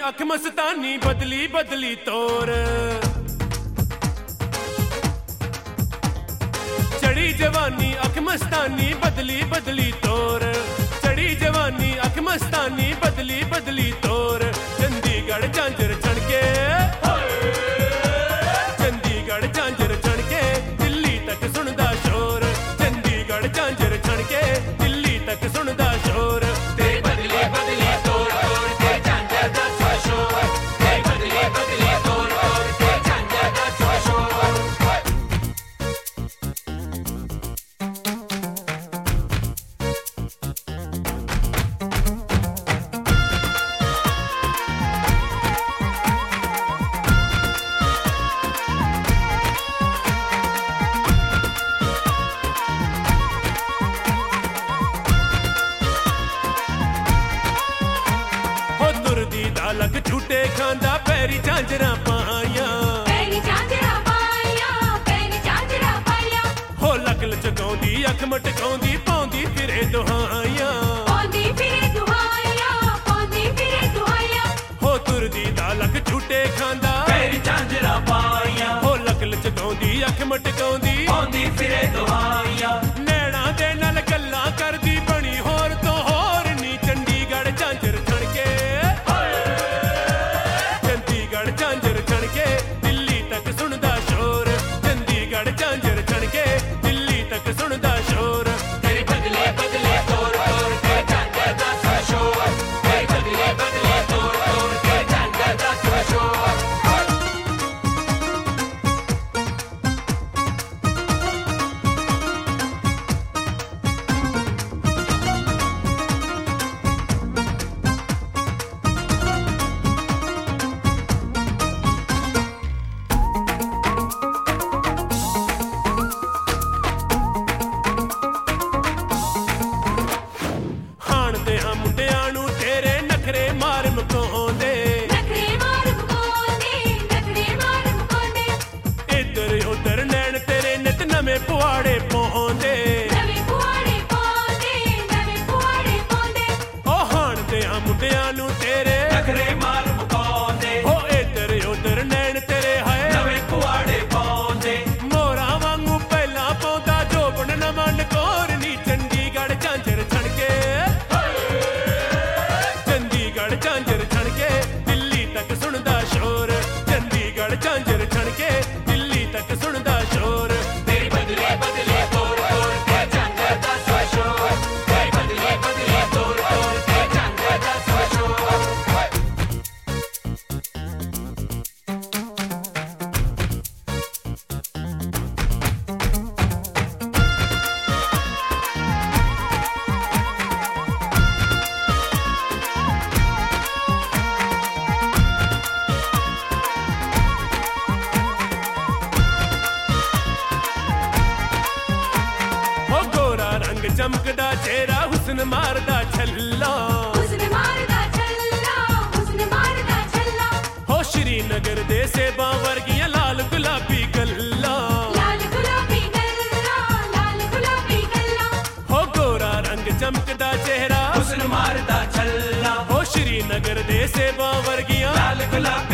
अख मस्तानी बदली बदली तौर चढ़ी जवानी अख मस्तानी बदली बदली तौर चढ़ी जवानी अख मस्तानी बदली बदली तौर चंडीगढ़ झांझर छड़के चंडीगढ़ झांझर छड़के दिल्ली तक सुनदा शोर चंडीगढ़ झांझर छड़के दिल्ली तक सुनदा शोर लग झूठे खांदा पैरी झांझरा पाया हो लक लचकाउंदी अख मटकाउंदी पाउंदी फिरे दुहाइयां हो तुरदी दा लक झूठे खांदा पैरी झांझरा पाया हो लक लचकाउंदी अख मटकाउंदी पाउंदी फिरे दुहाइयां नैना दे नाल गल्लां करदी बनी होर तो होर नी चंडीगढ़ झांझर छड़के झांझर छड़के दिल्ली तक सुनदा शोर चंडीगढ़ झांझर छड़के दिल्ली तक सुनदा शोर तेरी बदले बदले तौर तौर के झांझर दा शोर तेरी बदले बदले तौर तौर के झांझर दा शोर पुआड़े पौंदे ओ हाण दे मुंडियां नू तेरे नखरे मार मुकाउंदे हो इधर उधर नैन तेरे हाय नवे पुआड़े पौंदे मोरा वांगू पहला पौंदा जोबन न मन कोर नी चंडीगढ़ झांझर छड़के चंडीगढ़ झांझर छड़के दिल्ली तक सुनदा शोर चंडीगढ़ झांझर छड़के दिल्ली तक सुनदा शोर चमकदा चेहरा हुस्न मारदा छल्ला हो श्रीनगर दे सेबां वर्गियां लाल गुलाबी गल्ला हो गोरा रंग चमकदा चेहरा हुस्न मारदा छल्ला हो श्रीनगर दे सेबां वर्गियां लाल गुलाबी